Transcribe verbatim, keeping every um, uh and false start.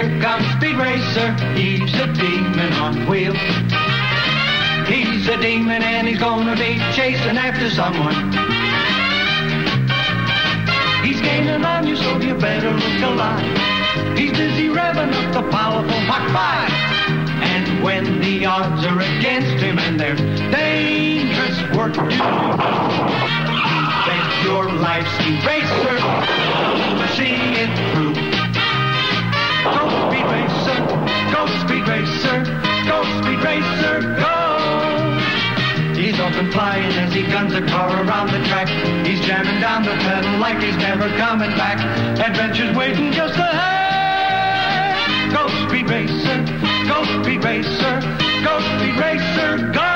Here comes Speed Racer, he's a demon on wheels. He's a demon and he's gonna be chasing after someone. He's gaining on you, so you better look alive. He's busy revving up the powerful Mach five. And when the odds are against him and there's dangerous work to do, bet your life, Speed Racer, see it through. Go Speed Racer, go Speed Racer, go Speed Racer, go! He's off and flying as he guns a car around the track. He's jamming down the pedal like he's never coming back. Adventure's waiting just ahead. Go Speed Racer, go Speed Racer, go Speed Racer, go!